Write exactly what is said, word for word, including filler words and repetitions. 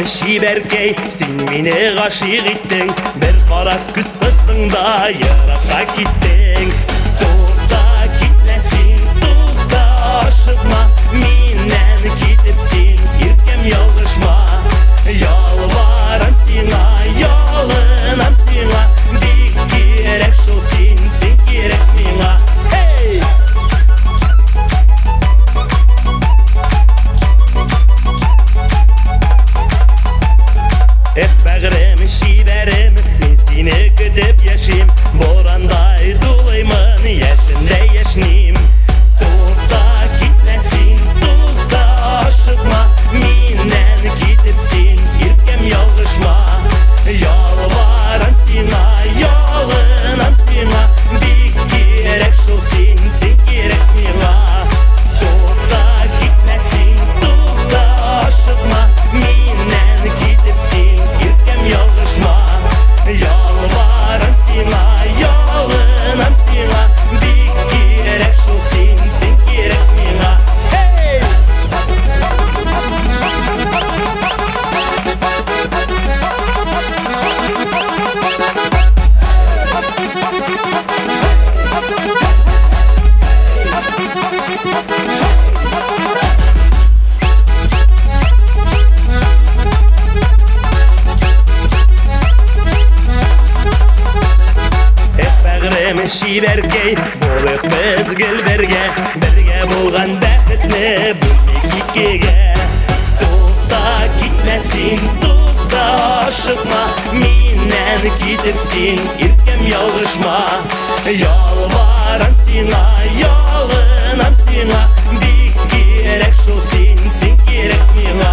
шиберкей, сен мені ғашық еттің, бір қара күз қыстың да ераққа кеттің. Тоқта кетмесін, тоқта ашықма, менен кетіп сен еркем ялғышма. Ялварам сена, ялынам сена, бек керек жол сен, сен керек меңа. Эх, бәғірім, шибәрім, мен сені күтіп яшим, борандай дулаймын, яшінде яшним. Тоқта кетмесін, тоқта ашықма, менен кетіп сен еркем ялғышма. Ялварам сена, ялынам сена, бек керек жол сен, сен керек меңа. Тоқта кетмесін, тоқта ашықма, менен кетіп сен еркем ялғышма. Ялварам сена, ялынам сена, бек керек жол сен, сен керек меңа. Шиберкей, болық біз гүлберге, бірге болған бәқітні бөлмек екеге. Тоқта кетмесін, тоқта ашықма, менен кетіп сен еркем ялғышма. Ялварам сена, ялынам сена, бек керек жол сен, сен керек меңа.